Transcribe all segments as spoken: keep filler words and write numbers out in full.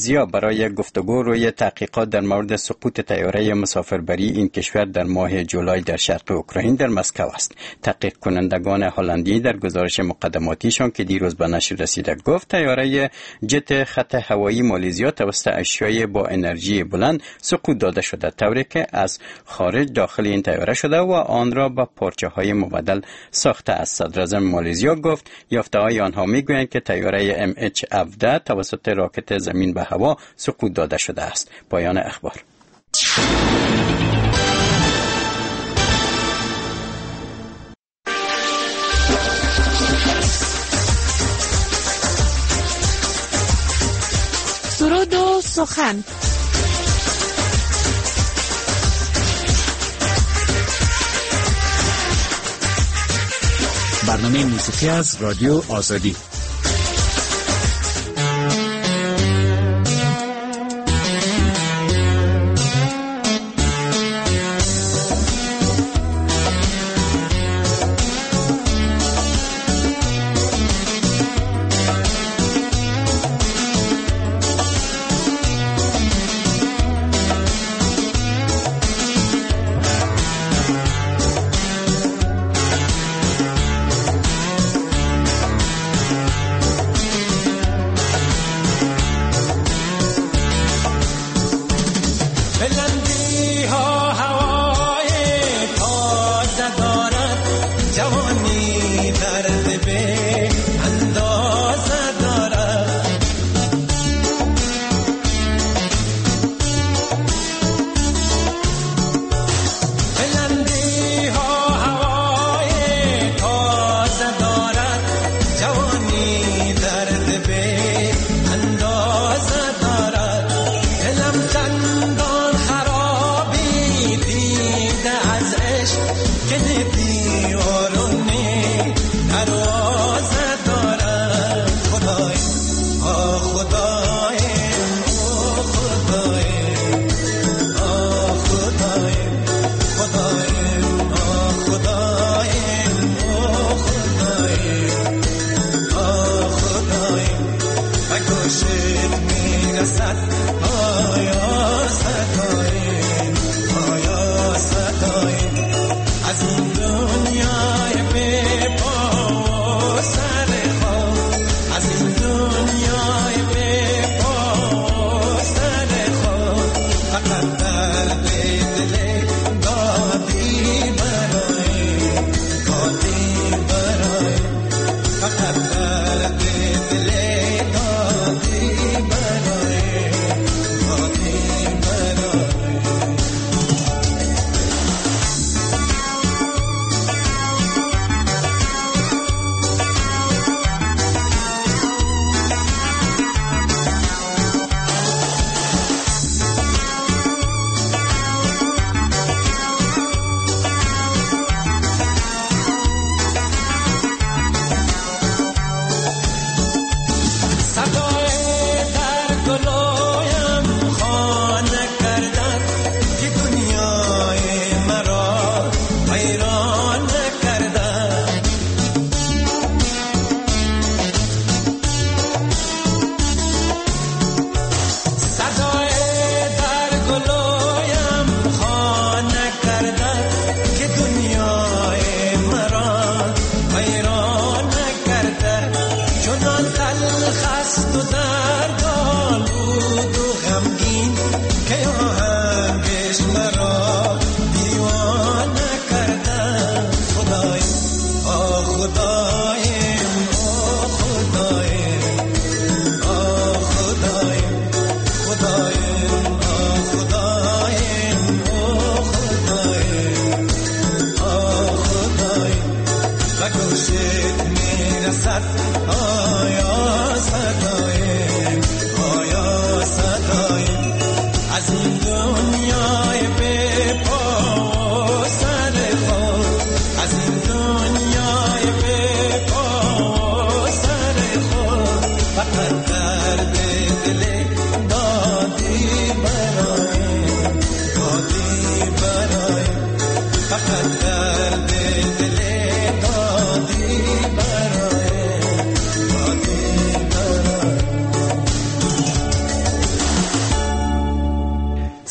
مالزیا برای گفتگو روی تحقیقات در مورد سقوط طیاره مسافربری این کشور در ماه جولای در شرق اوکراین در مسکو است. تحقیق کنندگان هلندی در گزارش مقدماتیشان که دیروز به نشر رسیده گفت طیاره جت خط هوایی مالزیا توسط اشیاء با انرژی بلند سقوط داده شده، طوری که از خارج داخل این طیاره شده و آن را با پارچه های مبدل ساخته است. صدراعظم مالزیا گفت یافته های آنها میگویند که طیاره ام اچ هفده توسط راکت زمین به هوا سقوط داده شده است. پایان اخبار. سرود و سخن. برنامه موسیقی از رادیو آزادی.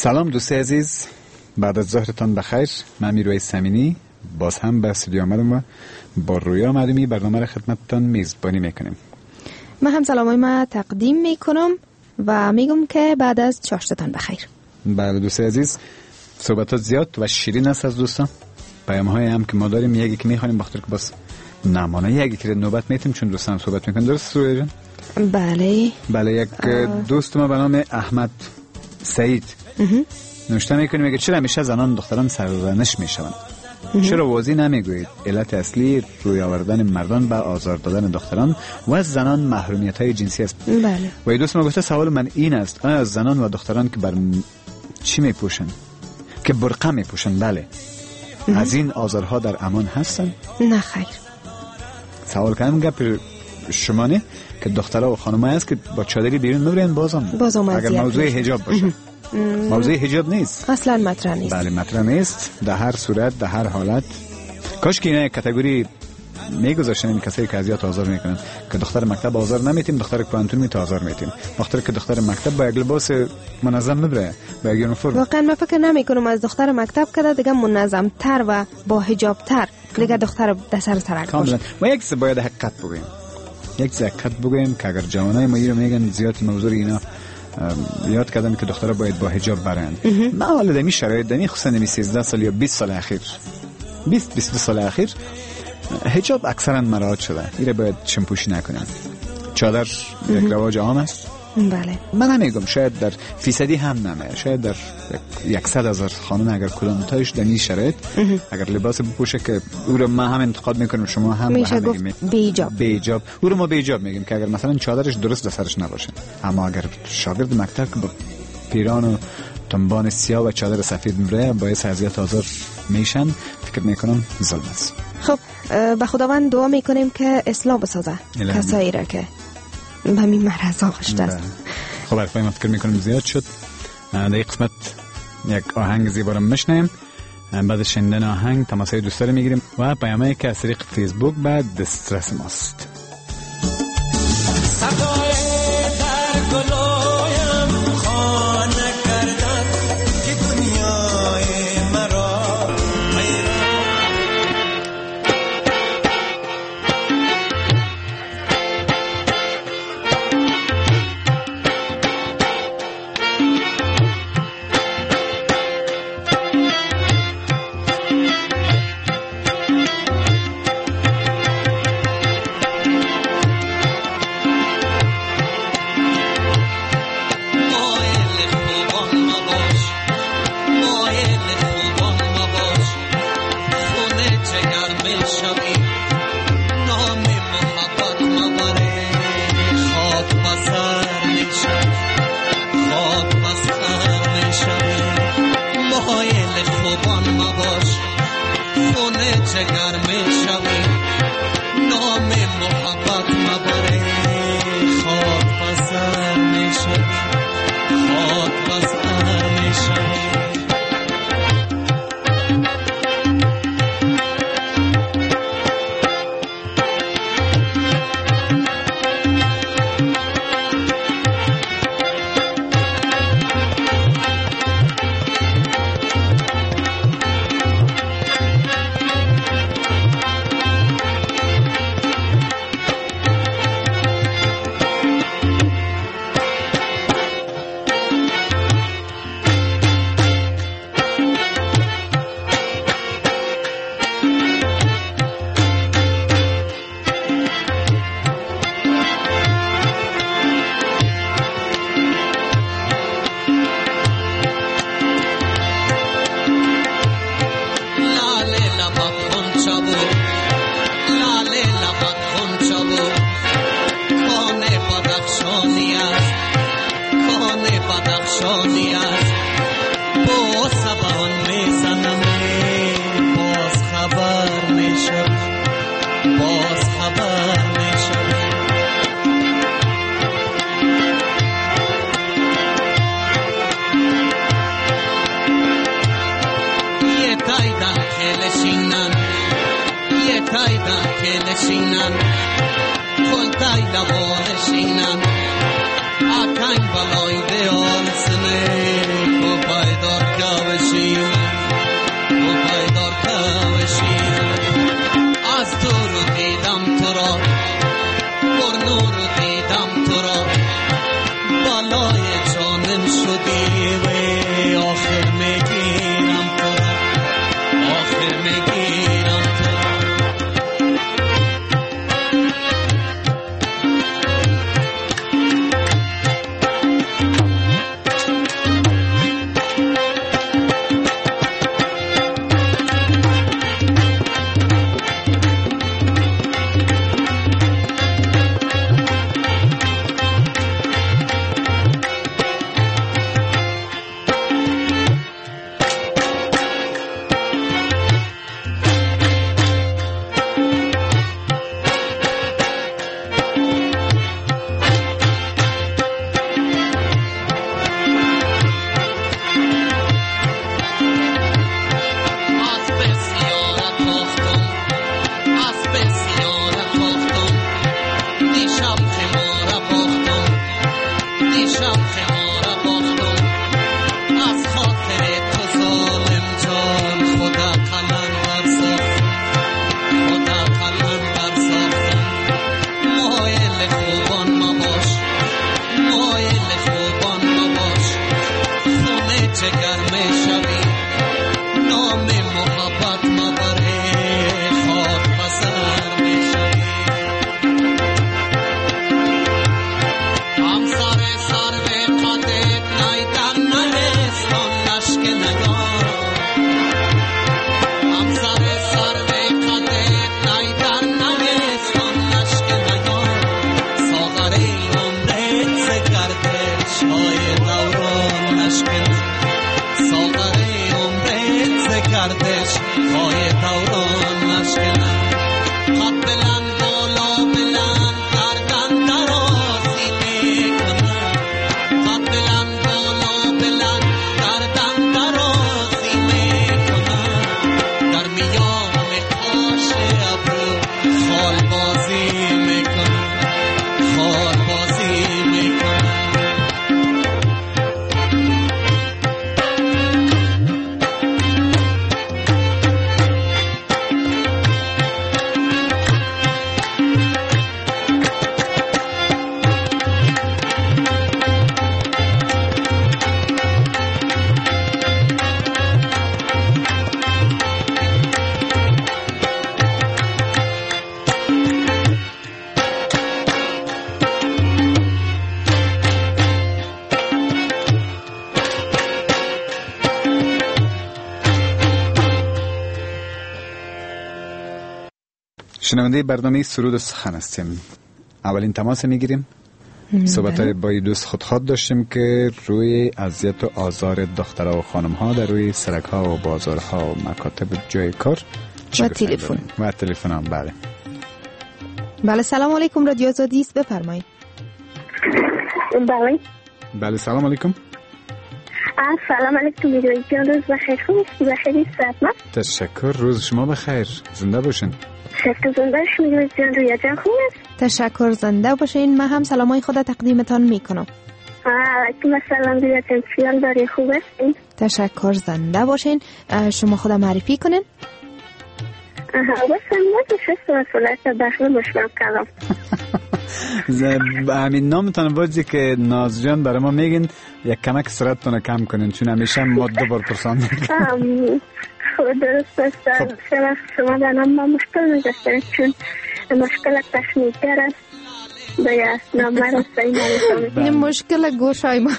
سلام دوست عزیز، بعد از ظهرتان بخیر. من میروی سمینی باز هم به استودیو آمدم و با رویا معلومی برنامه را خدمتتان میزبانی میکنیم. من هم سلامای ما تقدیم میکنم و میگم که بعد از چاشتتان بخیر. بله دوست عزیز، صحبتات زیاد و شیرین است از دوستان. پیام های هم که ما داریم یکی که میخوانیم بخاطر که بس نمانه یکی که نوبت میتیم چون دوستان صحبت میکنن. درست رویا جان؟ بله بله. یک دوست ما به نام احمد سعید نوشته میکنه، میگه چرا همیشه زنان و دختران سرزنش میشوند؟ چرا واضح نمیگویید علت اصلی روی آوردن مردان به آزار دادن دختران و از زنان محرومیت های جنسی است؟ بله. و این دوست ما گفته سوال من این است، آیا زنان و دختران که بر چی میپوشن؟ که برقه میپوشن، بله، از این آزارها در امان هستن؟ نه خیر. سوال کنم گپ شما نه که دخترها و خانم‌ها است که با چادری بیرون میبرن بازم بازم اگر موضوع حجاب باشه. موضوع حجاب نیست، اصلا مطرح نیست. بله مطرح نیست در هر صورت در هر حالت. کاش که اینا کاتگوری میگذاشتن این کسایی که اذیت آزار میکنن که دختر مکتب آزار نمیتیم، دختر پانتون میت آزار میتیم، دختر که دختر مکتب با یک لباس منظم میبره، با یک یونیفرم. واقعا من فکر نمیکنم از دختر مکتب کده دیگه منظم تر و با حجاب تر دیگه دختر در سر سرک باشه. و یک چیز باید حقیقت بگیم، یک چیز حقیقت بگیم که اگر جوانای ما رو میگن زیاد موضوع اینا یاد کردن که دخترها باید با حجاب برن، ما حالا دمی شرایط دمی خصوصا دمی سیزده سال یا بیست سال اخیر بیست بیست سال اخیر حجاب اکثرا مراعات شده، ایره باید چمپوشی نکنن. چادر یک رواج عام است. بله. من نمیگم شاید در فیصدی هم نمه، شاید در یکصد هزار خانم اگر کدام تایش دمی شرایط اگر لباس بپوشه که او رو ما هم انتقاد میکنیم، شما هم میشه گفت بیجاب بیجاب، او رو ما بیجاب میگیم که اگر مثلا چادرش درست در سرش نباشه. اما اگر شاگرد مکتب که با پیران و تنبان سیاه و چادر سفید میبره باعث اذیت آزار میشن، فکر میکنم ظلم است. خب به خداوند دعا میکنیم که اصلاح بسازه کسایی را که به همین مرض آغشته است. خب حرفای ما فکر میکنم زیاد شد. در این قسمت یک آهنگ زیبا رو میشنیم، بعد شنیدن آهنگ تماسای دوستا رو میگیریم و پیامایی که از طریق فیسبوک بعد دسترس ماست. Akan balay de al sene ko payda ظالم شدی و آخر میگیرم تو را آخر میگیرم تو را شنونده برنامه سرود سخن هستیم. اولین تماس میگیریم. صحبت‌های با دوست خودخواد داشتیم که روی اذیت و آزار دخترها و خانم‌ها در روی سرک‌ها و بازارها و مکاتب جای کار و تلفن و تلفن هم. بله بله سلام علیکم، رادیو آزادی است، بفرمایید. بله بله سلام علیکم. سلام علیکم میدونی جان، روز بخیر، خوب هستی؟ بخیر سلام. تشکر، روز شما بخیر، زنده باشین. تشکر، زنده باشین میدونی جان، رویا جان خوب است؟ تشکر، زنده باشین. من هم سلامای خود تقدیمتان میکنم. علیکم السلام رویا جان، چیان داری، خوب هستین؟ تشکر، زنده باشین. شما خود معرفی کنین. آها بس من شست مسئولیت داخل مشکل کردم. همین نامتان بازی که ناز جان برای ما میگین یک کمک سرعتتون کم کنین، چون همیشه ما دو بار پرسان میکنیم. خب درست است. شما در نام ما مشکل میگذارید، چون مشکل تشنیگر است. باید نامه را صحیح نمیتونید. این مشکل گوشای ما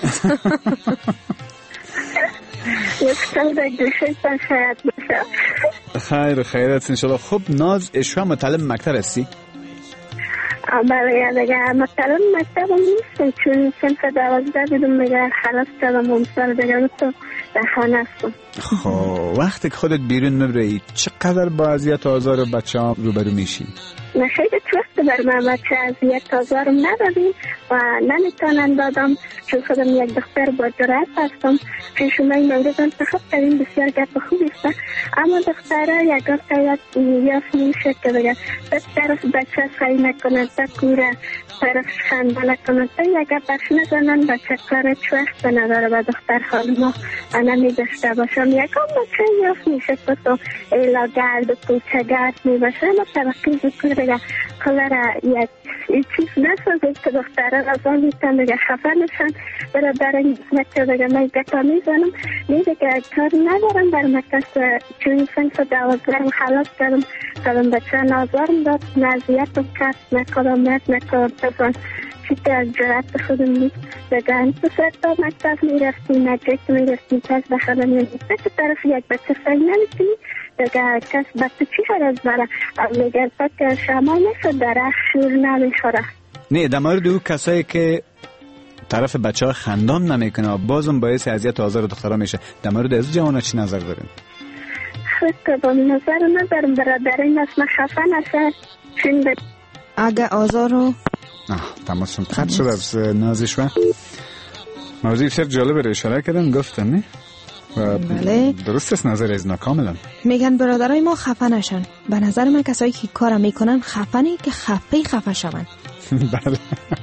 مشکل در گوشای تان شاید باشه. خیر خیرت انشالله. خب ناز، اشوا مطلب مکتب هستی؟ بله دیگه مطلب مکتب هم نیستم، چون سنف دوازده بیدون میگه خلاص کردم و مسال دیگه تو در خانه هستم. خب وقتی که خودت بیرون میبری چقدر با اذیت و آزار و بچه ها روبرو میشی؟ نخیلی وقت بر من بچه اذیت و آزارم ندادیم و نمیتونم دادم، چون خودم یک دختر با جرأت هستم. چون شما این مورد انتخاب کردیم، بسیار گپ خوبی است، اما دختره یک قیاد یافت میشه که بگه به طرف بچه سعی نکنه، به کوره طرف خنده نکنه، تا یک گپش نزنن بچه کار وقت نداره و دختر خانم ها نمیداشته باشم. یکم بچه یافت میشه که تو ایلا گرد و کوچه گرد میباشه، اما طبقی ذکر بگه کلر یک این چیز نسازید که دختران از آن میتن دیگه خفه نشن. برادران قسمت که دیگه من گتا میزنم میده که کار ندارم بر مکس چون سنگ دوازدارم خلاص کردم کدام بچه نازارم داد نزیت و کس نکدامت نکدام چی که از جرات خودم نیست دیگه این پسر تا مکتب میرفتی نجک میرفتی کس بخدم میرفتی که طرف یک بچه سنگ نمیتونی دیگه کس بچه چی خرز بره میگه که شما نشد در شور نمیخوره. نه در مورد او کسایی که طرف بچه ها خندام نمیکنه بازم باعث اذیت و آزار دخترها میشه، در مورد از جوانها چی نظر دارین؟ خب با نظر ندارم برادرین از من خفه نشه چون ب... اگه آزار رو آه تماسم قد شد از نازش و موضوع بسیار جالب رو اشاره کردن گفتن نه؟ بله درست است نظر از کاملا میگن برادرای ما خفه نشن. به نظر من کسایی که کارا میکنن خفنی که خفه خفه شون. بله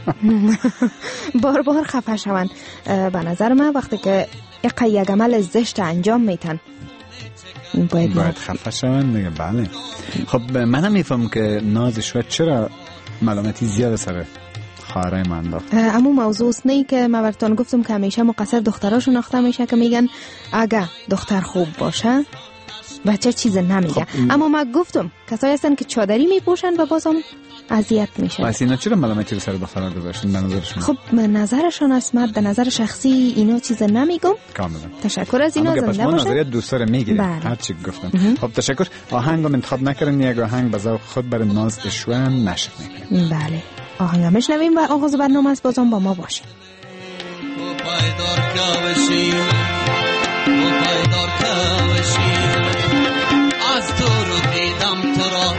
بار بار خفه شون. به نظر من وقتی که یک عمل زشت انجام میتن باید, باید خفه شون دیگه. بله خب منم میفهم که نازش و چرا ملامتی زیاد سر خواهرای من انداخت. اما موضوع نه که من براتون گفتم که همیشه مقصر دخترها شناخته میشه که میگن اگه دختر خوب باشه بچه چیز نمیگه. خب اما من گفتم کسایی هستن که چادری میپوشن و بازم اذیت میشن. واسه اینا چرا ملامتی رو سر دخترها گذاشتن به نظرشون؟ خب به نظرشون اسمت به نظر شخصی اینا چیز نمیگم. کاملا تشکر از اینا زنده باشه. نظریات دوستا رو میگیریم هر چی گفتم. خب تشکر. آهنگم انتخاب نکردن یک آهنگ به ذوق خود برای ناز اشوان نشر میکنیم. بله آهنگ میشنویم و آغاز برنامه است. بازم با ما باشید. از تو رو دیدم تو را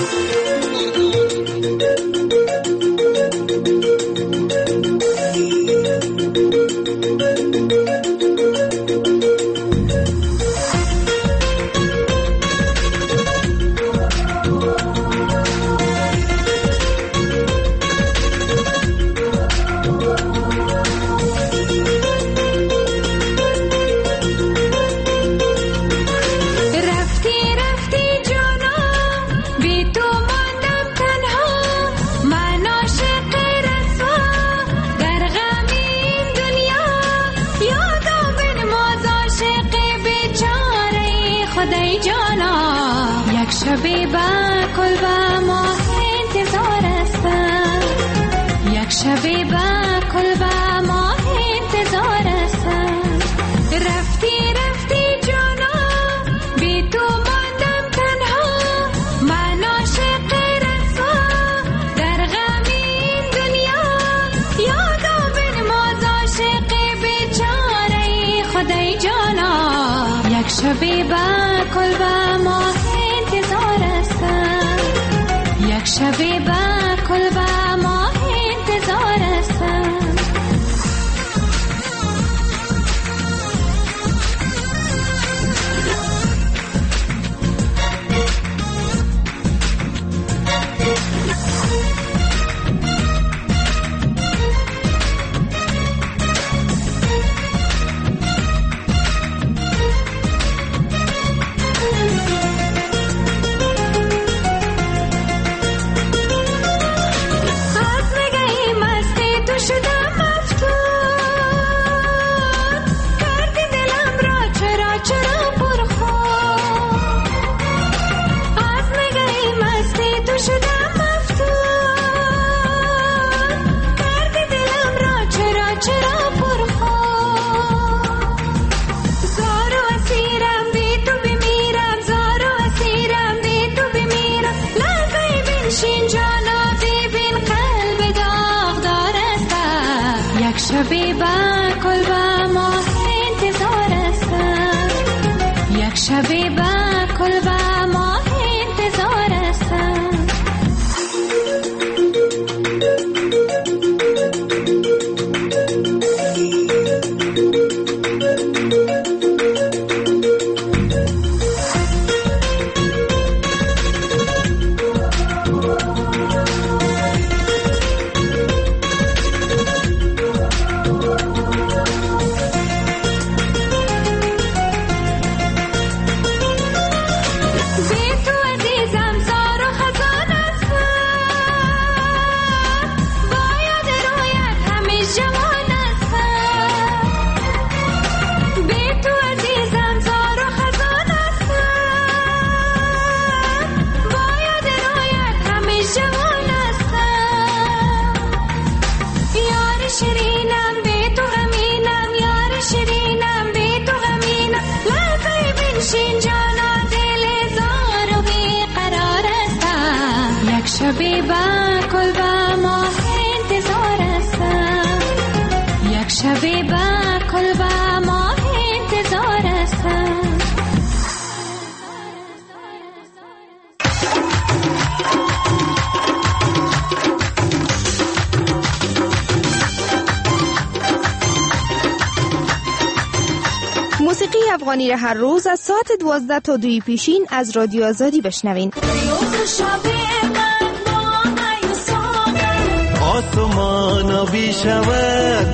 شبی با کل با ماه انتظار هستم، یک شبی با کل با ماه انتظار هستم. رفتی رفتی جانا بی تو ماندم تنها، من عاشق رسوا در غم این دنیا. یادا بنماز عاشق بیچاره خدای جانا، یک شبی با کل با ماه یک شبی با کل با ماه انتظار هستم. موسیقی افغانی را هر روز از ساعت دوازده تا دوی پیشین از رادیو آزادی بشنوین. آسمان آبی شود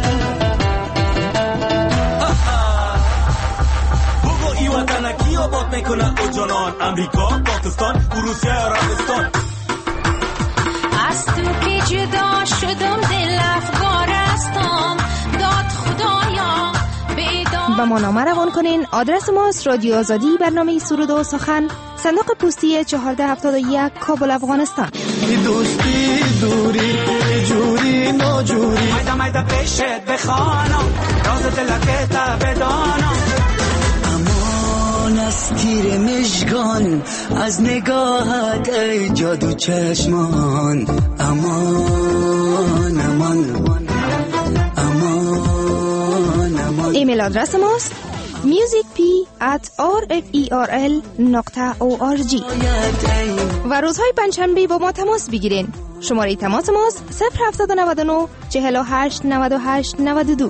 بگو ای وطن کی آباد میکنه او جانان امریکا، پاکستان، روسیه، عربستان. از تو که جدا شدم دل افگارستم داد خدایا به ما نامه روان کنین. آدرس ماست رادیو آزادی، برنامه سرود و سخن، صندوق پستی چهارده هفتاد و یک، کابل، افغانستان. دوستی دوری جوری ناجوری مایده مایده پیشت بخوانم راز دلکه تا بدانم. امان از تیر مشگان از نگاهت ای جادو چشمان. امان امان ایمیل آدرس ماست musicp at rferl نقطه org و روزهای پنجشنبه با ما تماس بگیرین. شماره تماس ماست صفر هفتصد و نود و نه چهل و هشت نود و هشت نود و دو.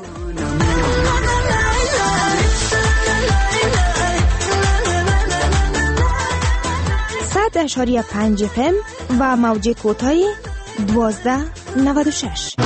صد اشاری پنج فم و موج کوتاه دوازده نود و شش.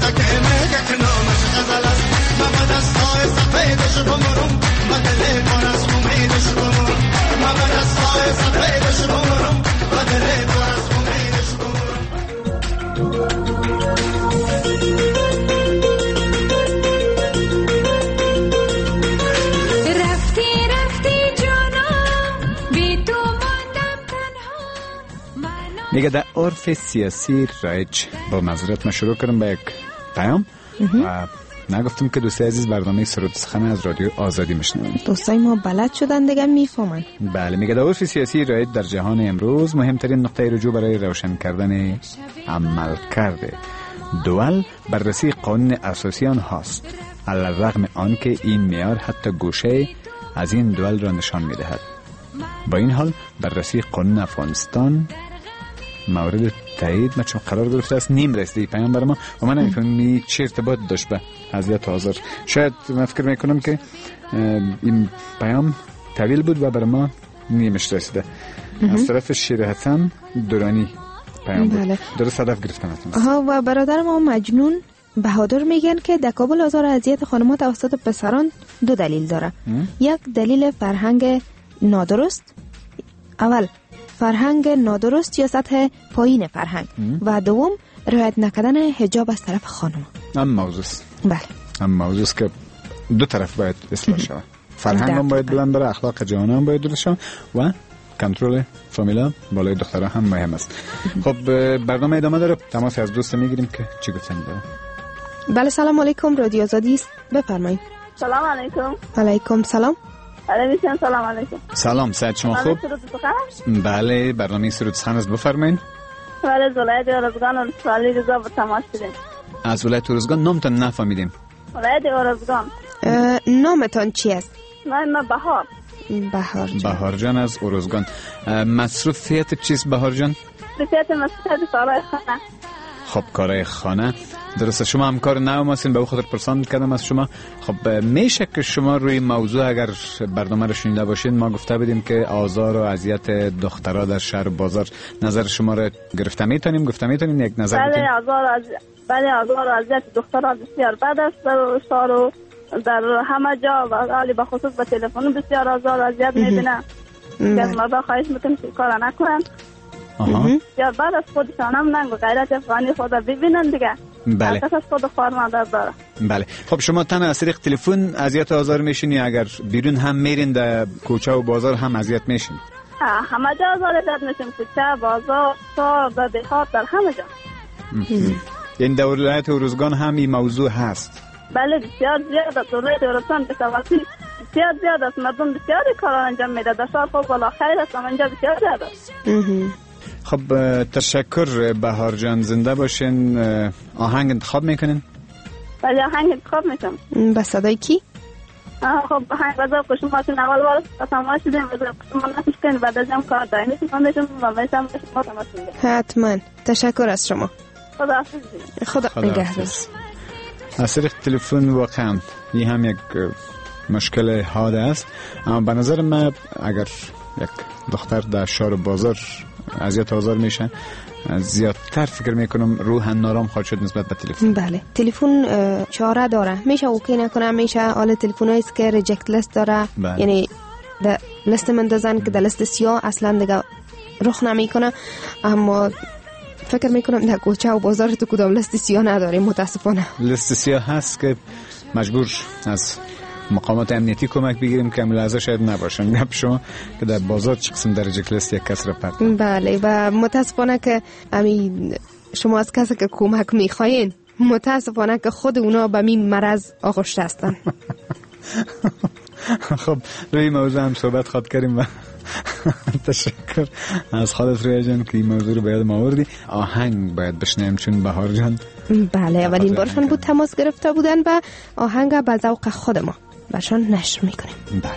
میگه در عرف سیاسی رایج با معذرت ما شروع کردم با یک پیام و نگفتم که دوستی عزیز برنامه سرود سخن از رادیو آزادی میشنوند. دوستای ما بلد شدن دیگه میفهمن. بله میگه در عرف سیاسی رایج در جهان امروز مهمترین نقطه رجوع برای روشن کردن عمل کرده دول بررسی قانون اساسی آنهاست، علیرغم آنکه این معیار حتی گوشه از این دول را نشان میدهد. با این حال بررسی قانون افغانستان مورد تایید ما چون قرار گرفته است نیم رسیده پیام برای ما و من نمی‌فهمم چه ارتباط داشت به حضرت حاضر. شاید من فکر میکنم که این پیام طویل بود و برای ما نیمش رسیده. از طرف شیر حسن دورانی پیام بود. بله. درست هدف گرفتم ها. و برادر ما مجنون بهادر میگن که در کابل آزار اذیت خانم‌ها توسط پسران دو دلیل داره. یک دلیل فرهنگ نادرست، اول فرهنگ نادرست یا سطح پایین فرهنگ ام. و دوم رعایت نکردن حجاب از طرف خانم. هم موضوع بله هم موضوع که دو طرف باید اصلاح شود. فرهنگ هم باید بلند بره، اخلاق جوانان هم باید درست شود و کنترل فامیلا بالای دخترها هم مهم است. خب برنامه ادامه داره. تماس از دوست میگیریم که چی گفتن داره. بله سلام علیکم، رادیو آزادی است، بفرمایید. سلام علیکم. علیکم سلام. علیکم سلام علیکم. سلام، صحت شما خوب؟ بله برنامه سرود سخن است، بفرمایید. بله از ولایت ارزگان و سوالی رضا به تماس شدیم. از ولایت ارزگان. نامتان نفهمیدیم. ولایت ارزگان. نامتان چی است؟ من بهار. بهار جان. بهار جان از ارزگان. مصروفیت چیست بهار جان؟ مصروفیت مصروفیت کارهای خانه. خب کارهای خانه درسته. شما همکار نو هستین، به او خاطر پرسان کردم از شما. خب میشه که شما روی موضوع اگر برنامه رو شنیده باشین ما گفته بدیم که آزار و اذیت دخترها در شهر و بازار نظر شما رو گرفته میتونیم گفته میتونیم یک نظر بله بدیم؟ آزار از بله آزار و اذیت دخترها بسیار بد است در شهر و در همه جا و حالی به خصوص به تلفن بسیار آزار و اذیت میبینن که مردا خواهش میکنم که کار نکنن. آها. یا بعد از خودشان هم ننگ و غیرت افغانی خود ببینن دیگه. بله. هر کس از خود خوار مادر داره. بله. خب شما تنها از طریق تلفن اذیت و آزار میشین یا اگر بیرون هم میرین در کوچه و بازار هم اذیت میشین؟ همه جا آزار اذیت میشیم، کوچه، بازار، شهر، در دهات، در همه جا. این در ولایت ارزگان هم این موضوع هست؟ بله بسیار زیاد. در ولایت ارزگان بسیار بسیار زیاد است. مردم بسیاری کار انجام میده. در شهر خب بالا خیر است، اما اینجا بسیار زیاد است. خب تشکر بهار جان، زنده باشین. آهنگ انتخاب میکنین؟ بله آهنگ انتخاب میکنم. با صدای کی؟ خب آهنگ بذار کشم ماشین اول بار تماس شدیم بذار کشم نفش کنیم بعد از هم کار داریم میتونم بشم و میشم بشم تماس میدیم. حتما. تشکر از شما. خدا حافظ. خدا نگهدار. از طریق تلفن واقعا این هم یک مشکل حاد است. اما به نظر من اگر یک دختر در شهر بازار اذیت آزار میشه، زیادتر فکر میکنم روح نارام خواهد شد نسبت به تلفن. بله، تلفن چاره داره، میشه اوکی نکنه، میشه حالا تلفنایی است که ریجکت لیست داره. بله. یعنی در لیست من دازن که در لیست سیاه اصلا دیگه رخ نمیکنه. اما فکر میکنم در کوچه و بازار تو کدام لیست سیاه نداریم متاسفانه. لیست سیاه هست که مجبور از مقامات امنیتی کمک بگیریم که ملاحظه شاید نباشن. گپ شما که در بازار چه قسم درجه کلیست یک کس را پرد. بله، و متاسفانه که همین شما از کسی که کمک میخواین، متاسفانه که خود اونا به این مرض آغشته هستن. خب روی موضوع هم صحبت خواهد کردیم و تشکر از خالص رویا جان که این موضوع رو باید ما آوردی. آهنگ باید بشنیم چون بهار جان بله اولین بارشان بود تماس گرفته بودن و آهنگ به ذوق خود ما برشان نشر میکنیم. بله.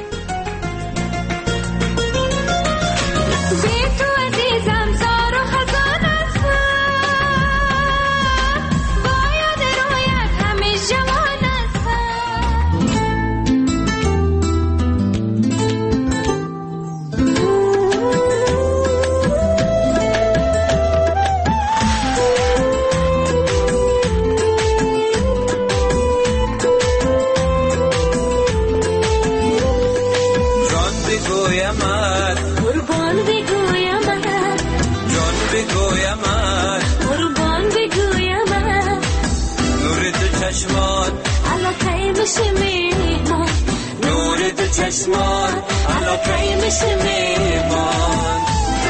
نور دو چشمان علاقه میشه میمان.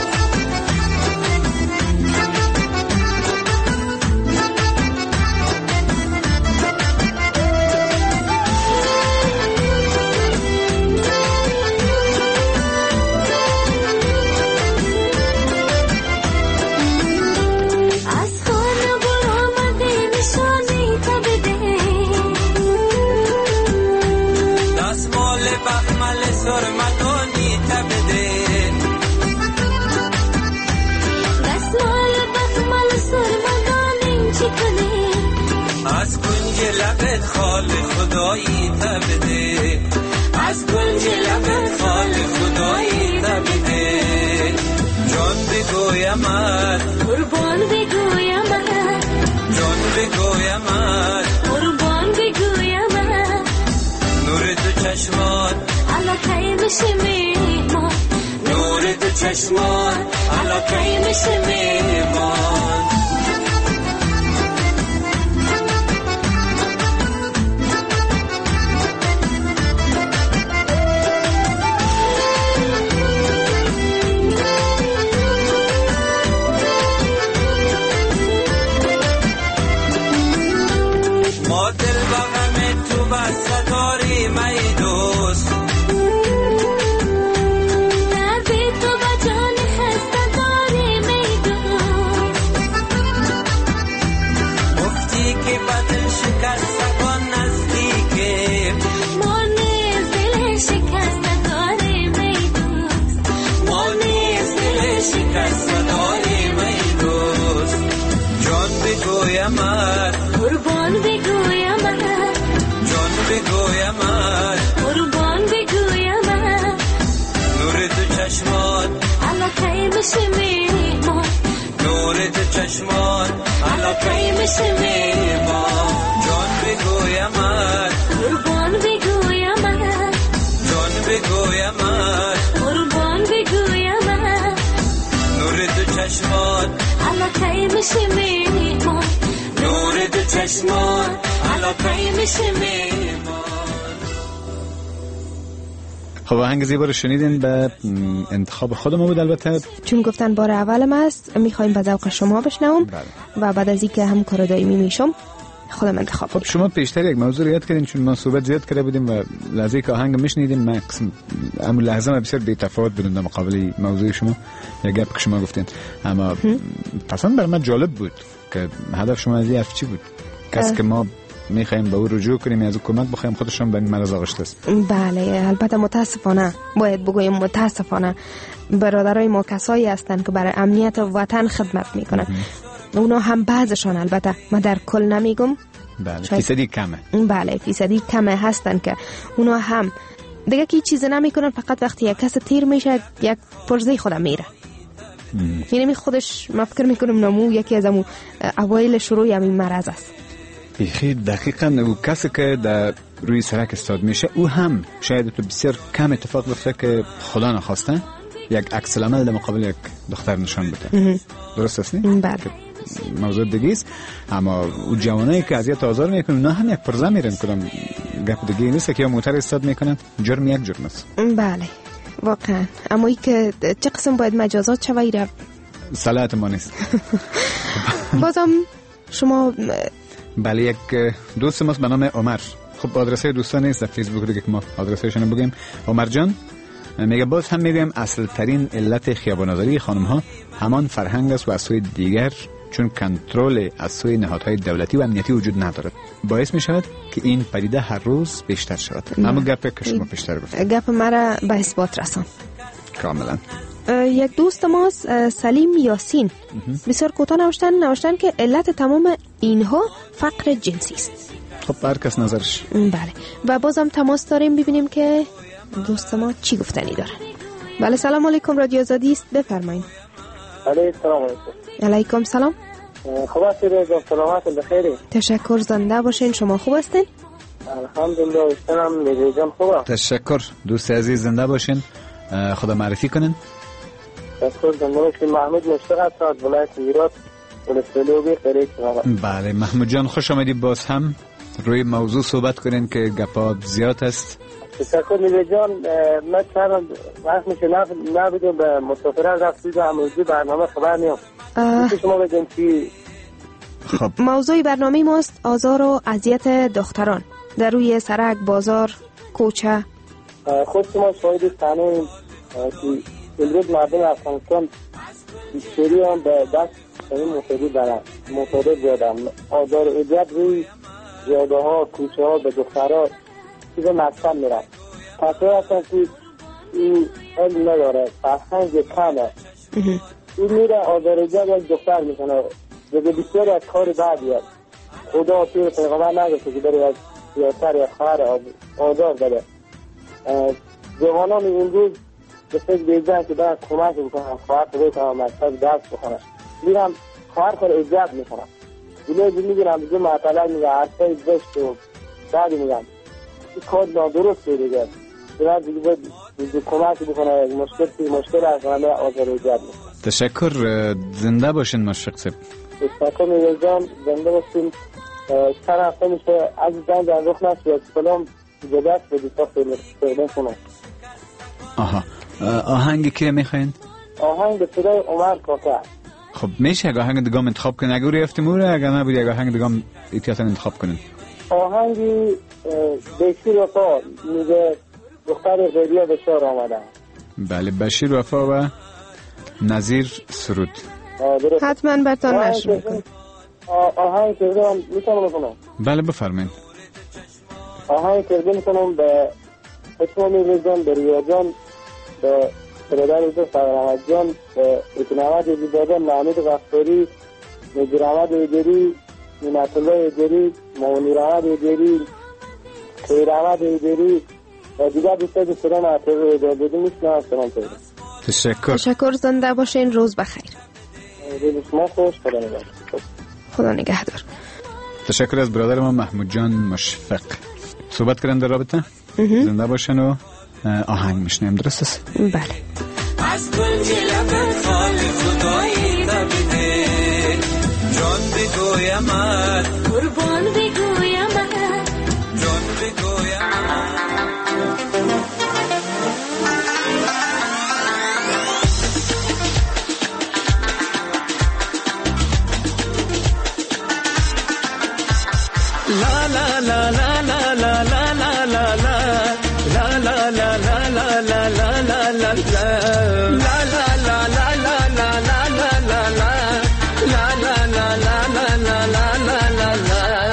از کنج لبت خال خدایی تبده، از کنج لبت خال خدایی تبده. جان بگویمت قربان بگویمت، جان بگویمت قربان بگویمت. نور دو چشمان علاقه میشه میمان، نور دو چشمان علاقه میشه میمان. قربان بگویمت، جان بگویمت قربان بگویمت. نور دو چشمان علاقه میشه میمان، نور دو چشمان علاقه میشه میمان. جان بگویمت قربان بگویمت، جان بگویمت قربان بگویمت. نور دو چشمان علاقه میشه میمان، نور دو چشمان علاقه میشه میمان. خب آهنگ زیبا رو شنیدین، به انتخاب خود ما بود البته، چون گفتن بار اولم است میخوایم به ذوق شما بشنوم. بله. و بعد از اینکه هم کار دائمی میشم خودم انتخاب. خب شما پیشتر یک موضوع یاد کردین، چون ما صحبت زیاد کرده بودیم و لحظه که آهنگ میشنیدیم من قسم اما لحظه ما بسیار بی تفاوت بود در مقابل موضوع شما یا گپ که شما گفتین. اما پسند بر من جالب بود که هدف شما از این حرف چی بود؟ کسی که ما میخوایم به او رجوع کنیم از او کمک بخوایم خودشون به این مرض آغشته است. بله البته متاسفانه باید بگویم متاسفانه برادرای ما کسایی هستند که برای امنیت وطن خدمت میکنن. اونا هم بعضشان، البته من در کل نمیگم، بله فیصدی کمه. بله فیصدی کمه هستن که اونا هم دیگه که چیز نمیکنن، فقط وقتی یک کس تیر میشه یک پرزه خودم میره. یعنی خودش ما فکر میکنم نمو یکی از امو اوایل شروع همین مرض است. بخیر دقیقاً او کسی که در روی سرک استاد میشه او هم شاید تو بسیار کم اتفاق بیفته که خدا نخواسته یک عکس العمل در مقابل یک دختر نشان بده. درست است نه؟ بله. موضوع دیگه است. اما او جوانایی که اذیت آزار میکنن نه هم یک پرزه میرن کدام گپ دیگه نیست که یا موتر استاد میکنن، جرم یک جرم است. بله واقعا. اما ای که چه قسم باید مجازات شوی را صلاحیت ما نیست. بازم شما بله یک دوست ماست به نام عمر. خب آدرسه دوستان نیست در فیسبوک دیگه که ما آدرسهشون بگیم. عمر جان میگه باز هم میگم اصل ترین علت خیابان‌آزاری خانم ها همان فرهنگ است و از سوی دیگر چون کنترل از سوی نهادهای دولتی و امنیتی وجود ندارد باعث می شود که این پدیده هر روز بیشتر شود. اما گپ که شما بیشتر گفتید گپ مرا به اثبات رسان. کاملا. یک دوست ماست سلیم یاسین بسیار کوتاه نوشتن نوشتن که علت تمام اینها فقر جنسی است. خب هر کس نظرش. بله و بازم تماس داریم ببینیم که دوست ما چی گفتنی دارن. بله سلام علیکم، رادیو آزادی است، بفرمایید. بله سلام علیکم. علیکم سلام. خوب هستید؟ سلامت بخیر. تشکر، زنده باشین. شما خوب هستین؟ الحمدلله. اشتنم میگم خوبه. تشکر دوست عزیز، زنده باشین. خدا معرفی کنین. تشکر. زنده باشین. محمود مشتاق هستم از ولایت هرات ولسوالی خیریت. بله محمود جان خوش آمدید. باز هم روی موضوع صحبت کنین که گپا زیاد است. تشکر نیوی جان. من چند وقت میشه نبیدم به مسافرت رفتید و امروزی برنامه خبر نیام. شما بگیم چی؟ خب موضوع برنامه ماست آزار و اذیت دختران در روی سرک، بازار، کوچه. خود شما شاهد صحنه که امروز مردم افغانستان بیشتری هم به دست این مفیدی دارن، مفیدی زیادن. آزار و اذیت روی جاده ها، کوچه ها به دخترها چیز مطلب میرن. تصویر هستن که این علم نداره، فرهنگ کمه. این میره آزار و اذیت یک دختر میکنه. دیگه بسیاری از کار بعدی هست. خدا پیر پیغمبر نگفته که بره از سیاستر یا خواهر آزار بده. جوانان این روز به فکر بیزن که برن کمک بکنن، خواهر خدا کنن، مکتب درس بخونن. میرم خواهر کار اجازت میکنن. گلوی میگیرم دیگه معطلت میگه عرصه بشت و بعدی میگم این کار نادرسته دیگه. دیگه دیگه دیگه کمک بکنن. مشکل که مشکل از همه آزار اجازت میکنن. تشکر. زنده باشین مشفق صاحب. تشکر میگه جان. زنده باشین. چند هفته میشه از زن در رخ نشد سلام جدت به دیتا فیلم کنم. آها آهنگی که میخواین؟ آهنگ صدای عمر کاکا. خب میشه اگه آهنگ دیگه انتخاب کنین؟ اگه روی افتموره اگه نبودی اگه آهنگ دیگه احتیاطاً انتخاب کنین. آهنگی بشیر وفا میگه دختر غیریه به شار آمدن. بله بشیر وفا و نظیر سرود. حتما برتان نشر میکنم. آهنگ کرده میتونم بکنم؟ بله بفرمایید. آهنگ کرده میکنم به اتمامی رزان، به ریا جان، به برادر رزان سرمت جان، به اکنامت زیبادان، محمد غفاری، نجیر احمد ایدری، نعمت الله ایدری، مونیر احمد ایدری، خیر احمد ایدری و دیگر دوسته که سلام اعتراض ایدار بودیم میشنم. سلام کرده. تشکر. تشکر. زنده باشین. روز بخیر. روز شما خوش. خدا نگهدار. خدا نگهدار. تشکر از برادر ما محمود جان مشفق. صحبت کردن در رابطه. زنده باشن و آهنگ میشنیم. درست است؟ بله. از کنج لب خال خدایی نبیده جان بگویمت قربان بگویمت جان بگویمت لا لا لا لا لا لا لا لا لا لا لا لا لا لا لا لا لا لا لا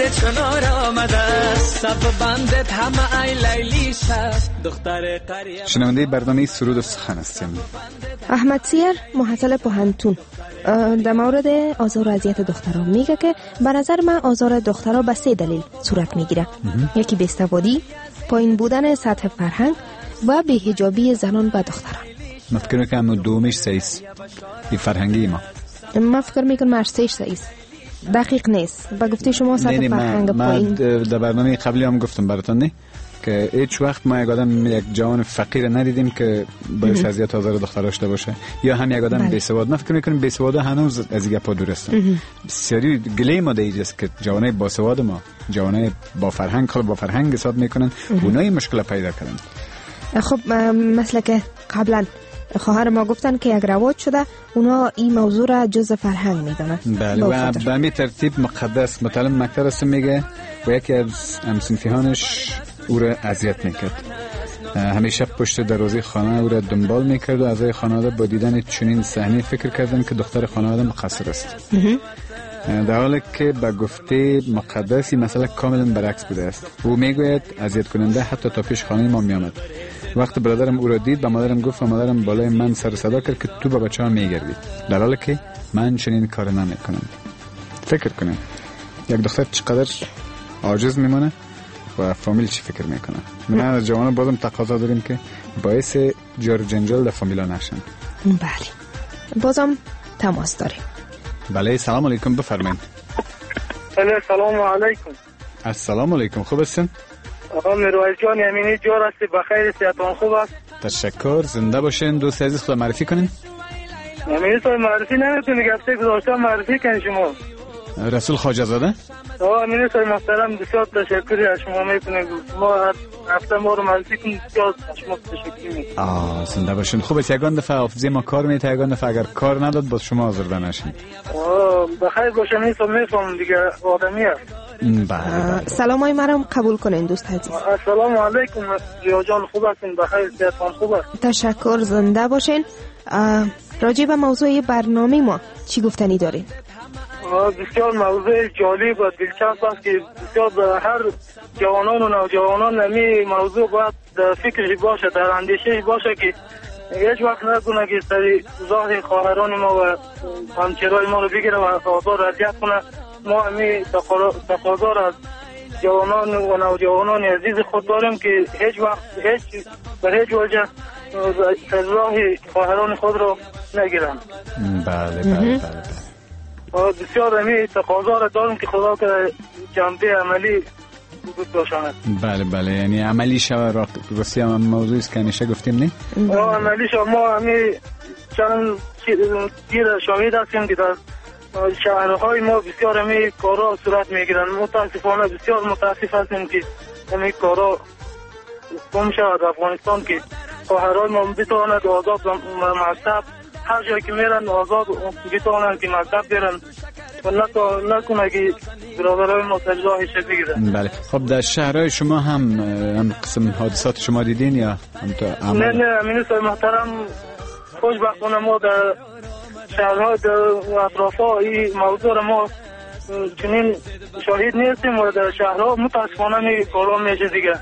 زیر چنار آمده سب بندت همه ای لیلی شد دختر قریه. شنونده برنامه سرود و سخن هستیم. احمد سیر محصل پوهنتون در مورد آزار و اذیت دخترها میگه که به نظر من آزار دخترها به سه دلیل صورت میگیره. یکی بی‌سوادی، پایین بودن سطح فرهنگ و بی‌حجابی زنان و دختران. من فکر میکنم دومش سیست این فرهنگی ما. من فکر میکنم ارشتش سیست دقیق نیست. با گفته شما سطح فرهنگ پایین. من در برنامه قبلی هم گفتم براتون نه که هیچ وقت ما یک آدم یک جوان فقیر ندیدیم که باعث اذیت آزار دختر داشته باشه یا هم یک آدم بی‌سواد. من فکر میکنم بی‌سواد هنوز از این گپا دور هستن. بسیاری گله ما دیگه که جوانای باسواد ما، جوانای با فرهنگ خود با فرهنگ حساب میکنن، اونایی مشکل پیدا کردن. خب مثلا که قبلا خواهر ما گفتن که یک رواج شده اونا این موضوع را جز فرهنگ میدونن. بله و به همین ترتیب مقدس متعلم مکتب است میگه و یکی از همسنفیانش او را اذیت میکرد. همیشه پشت دروازه خانه او را دنبال میکرد و اعضای خانواده با دیدن چنین صحنه فکر کردن که دختر خانواده مقصر است. در حالی که به گفته مقدسی مسئله کاملا برعکس بوده است. او میگوید اذیت کننده حتی تا پیش خانه ما میآمد. وقتی برادرم او را دید به مادرم گفت و مادرم بالای من سر صدا کرد که تو به بچه‌ها میگردی، در حالی که من چنین کار نمیکنم. فکر کنم یک دختر چقدر عاجز میمونه و فامیل چی فکر میکنه. من از جوانان بازم تقاضا داریم که باعث جار جنجال در فامیلا نشن. بله بازم تماس داریم. بله سلام علیکم بفرمایید. بله سلام علیکم. السلام علیکم خوب هستین؟ آقا میرویس جان یمینی جور هستی بخیر صحتان خوب است؟ تشکر زنده باشین. دوست عزیز خود معرفی کنین. یمینی تو معرفی نمیتونی گفته گذاشتم معرفی کن شما. رسول خواجه زاده. آقا امین صاحب محترم بسیار تشکری از شما میکنیم. ما هفته ما رو معرفی کنیم بسیار شما تشکر میکنیم. آه زنده باشین. خوب است یگان دفعه حافظه ما کار میته یگان دفعه اگر کار نداد باز شما آزرده نشین. آه بخیر باشم این صاحب میفهم دیگه آدمی است. بله سلام های مرام قبول کنین دوست عزیز. السلام علیکم ریا جان خوب هستین بخیر صحتان خوب است؟ تشکر زنده باشین. راجع به موضوع برنامه ما چی گفتنی دارین؟ بسیار موضوع جالب و دلچسب است که بسیار به هر جوانان و نوجوانان نمی موضوع باید در فکرش باشه در اندیشش باشه که هیچ وقت نکنه که سری ظاهر خواهران ما و همچرای ما رو بگیره و آزار اذیت کنه. ما همی تقاضا را از جوانان و نوجوانان عزیز خود داریم که هیچ وقت هیچ به هیچ وجه راه خواهران خود را نگیرن. بله بله بله بسیار همی تقاضا را داریم که خدا که جنبه عملی وجود داشتند. بله بله یعنی عملی شو را راستی هم موضوعی است که همیشه گفتیم نه؟ عملی شو ما همی چند دیر شاهد هستیم که در شهرهای ما بسیار همی کارا صورت میگیرن. متاسفانه بسیار متاسف هستیم که همی کارا گم شود افغانستان که خواهرای ما بتواند آزاد مکتب هر جایی که میرن آزاد بتواند که مکتب برن و نکنه که برادرهای ما سرزاهی شد بگیرن. بله خب در شهرهای شما هم هم قسم حادثات شما دیدین یا هم نه نه امین صاحب محترم خوشبختانه ما در شهرها در اطرافا این موضوع را ما چنین شاهد نیستیم و در شهرها متاسفانه می کارا میشه دیگه.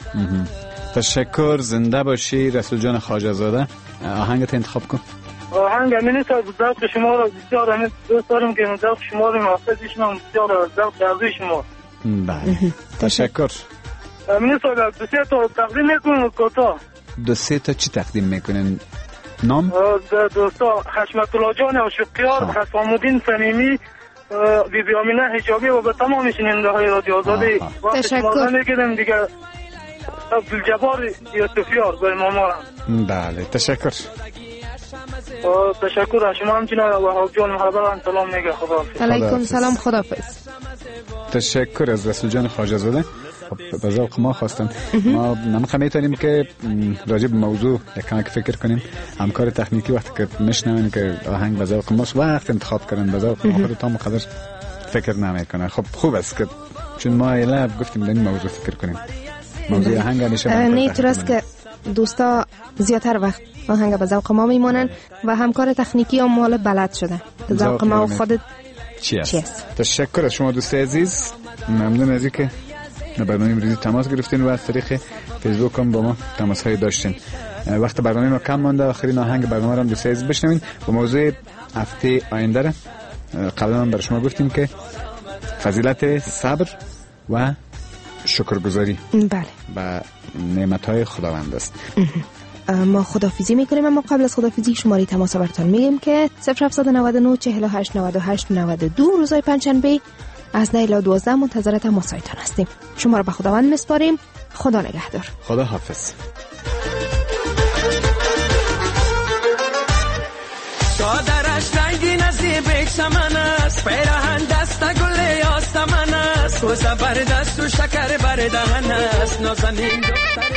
تشکر زنده باشی رسول جان خواجه زاده. آهنگت انتخاب کن. آهنگ امین صاحب ذوق شما را بسیار همین دوست داریم که ذوق شما رو محفظ شما بسیار ذوق درزی شما. بله تشکر. امین صاحب دو سه تا تقدیم میکنم کوتا. دو سه تا چی تقدیم میکنن؟ نام؟ دوستا حشمت الله جان عاشقیار، حسام الدین صمیمی، بی بی آمینه حجابی و به تمام شنونده های رادیو آزادی وقت شما نمیگیرم دیگه. عبدالجبار یوسفیار به ماما. بله تشکر. تشکر از شما همچنین و حاج جان محبت سلام میگه. خدا علیکم سلام خداحافظ. تشکر از رسول جان خواجه زاده. به ذوق ما خواستن ما نمیخوام میتونیم که راجع به موضوع یک کمی فکر کنیم. همکار تکنیکی وقتی که میشنون که آهنگ به ذوق ماست وقت انتخاب کردن به ذوق ما خود تا مقدر فکر نمیکنه. خب خوب است که چون ما اله گفتیم این موضوع فکر کنیم. موضوع آهنگ نشه نه درست که دوستا زیاتر وقت آهنگ به ذوق ما میمونن و همکار تکنیکی هم مال بلد شده ذوق ما و خودت چی است. تشکر از شما دوست عزیز. ممنون از اینکه برنامه امروزی تماس گرفتین و از طریق فیسبوک هم با ما تماس های داشتین. وقت برنامه ما کم مانده، آخرین آهنگ برنامه رو هم دوست عزیز بشنوین. با موضوع هفته آینده را قبلا هم برای شما گفتیم که فضیلت صبر و شکرگزاری بله و نعمت‌های خداوند است. ما خدافیزی میکنیم، اما قبل از خدافیزی شماره تماس براتون میگیم که صفر هفت نه نه چهل و هشت نود و هشت نود و دو روزهای پنجشنبه از نه الی دوازده منتظر تماسایتان هستیم. شما رو به خداوند میسپاریم. خدا نگهدار. خدا حافظ. دادرش رنگی نزیبک سمن است، پیراهن دست گل آستمن است، و زبردست و شکر بردهن است، نازنین دختر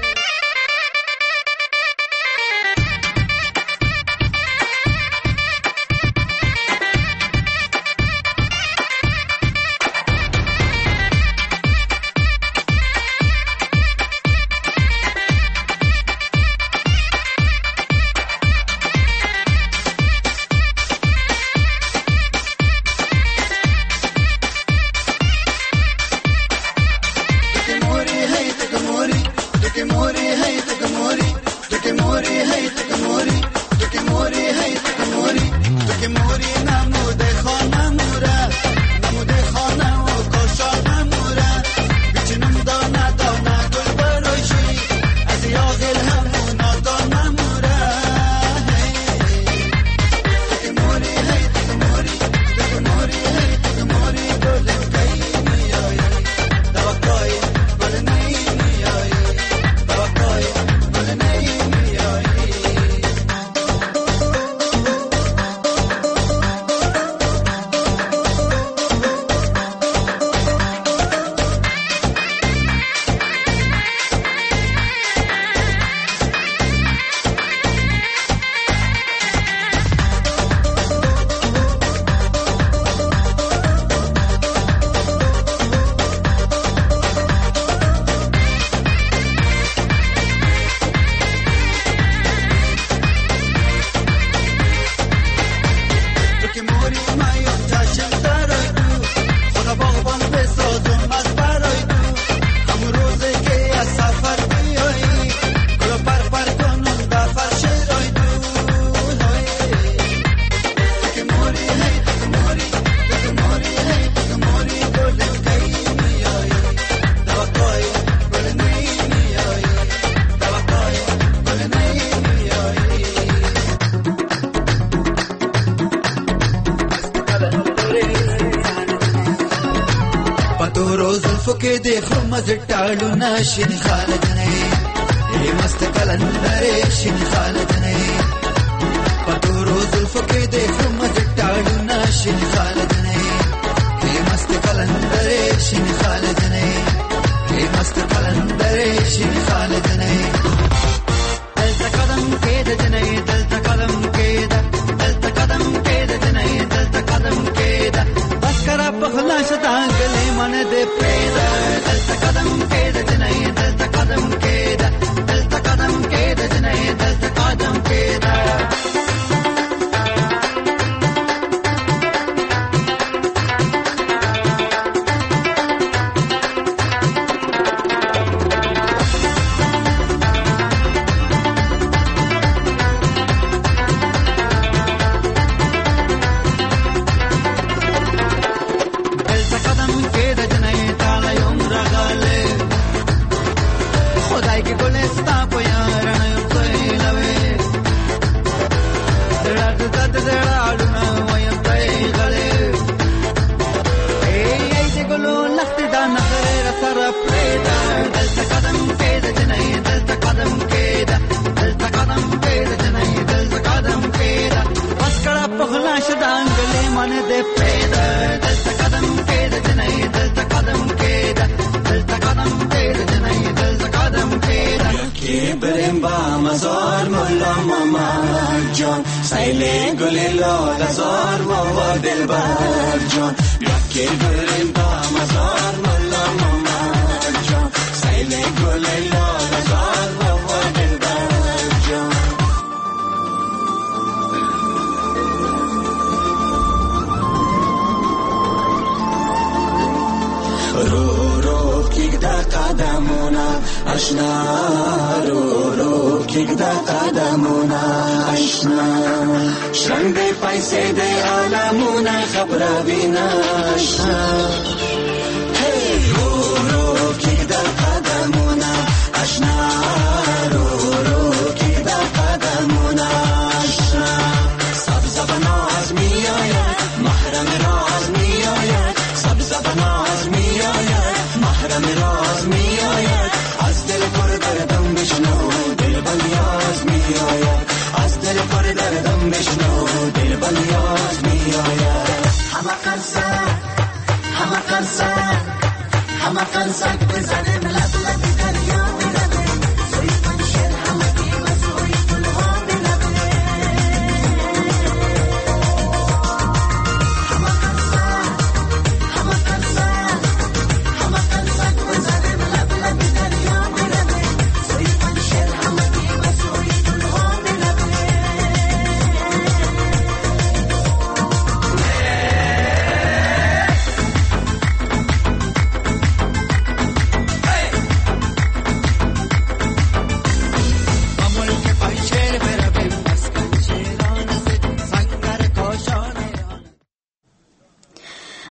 के देखो मजे टालू ना शिन खालद नहीं ये मस्त कलंदरे शिन खालद नहीं पतोरो जुल्फों के देखो मजे टालू ना शिन खालद नहीं ये मस्त कलंदरे शिन खालद नहीं ये मस्त कलंदरे शिन खालद नहीं दल तकदम के दज नहीं दल तकदम के दल तकदम के दज नहीं दल तकदम के बस करा पखला शता गले मन दे पेदा दल तकदम के दज नहीं दल तकदम के दल तकदम के दज नहीं दल तकदम के آشنا رو رو کیک دا قدمونا آشنا شرنگ دی پیسه دی عالمونا خبر بینا آشنا هی رو رو کیک دا قدمونا آشنا رو رو کیک دا قدمونا آشنا سبز بناز می آید محرم راز می آید سبز بناز می آید محرم راز می آید از دل پر دردم بشنو دل بلیاز می آید از دل پر دردم بشنو دل بلیاز می آید همه قرصک همه قرصک همه قرصک بزنه